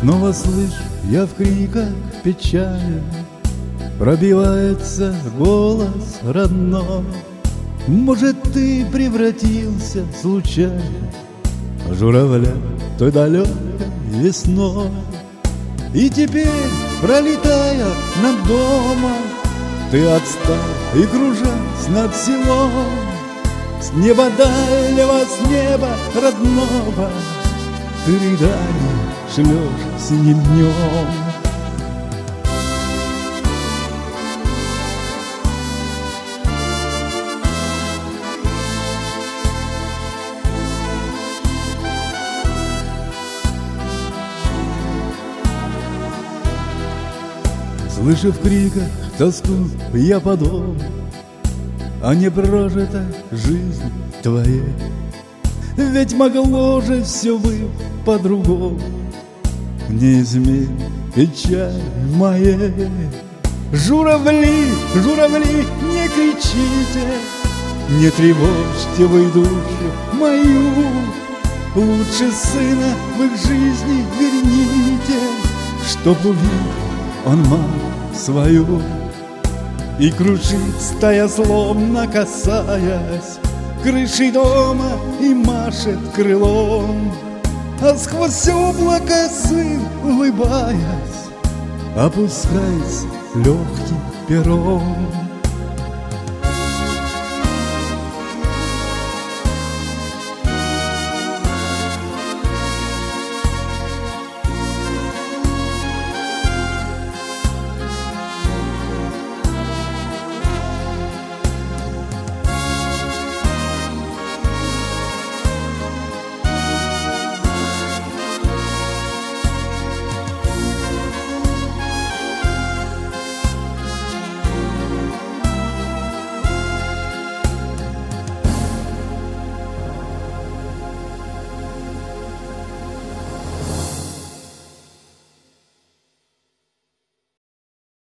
Снова слышу я в криках печали, пробивается голос родной. Может, ты превратился случайно в журавля той далекой весной. И теперь, пролетая над домом, ты отстал и, кружась над селом, с неба дальнего, с неба родного, ты рыдание шлешь синим днем. Слышу в криках тоску я по дому, а не прожита жизнь твоей. Ведь могло же все быть по-другому, не измерь печаль моей. Журавли, журавли, не кричите, не тревожьте вы душу мою. Лучше сына в их жизни верните, чтоб увидел он мать свою. И кружит стая, словно касаясь крыши дома, и машет крылом. А сквозь облако сын, улыбаясь, опускается легким пером.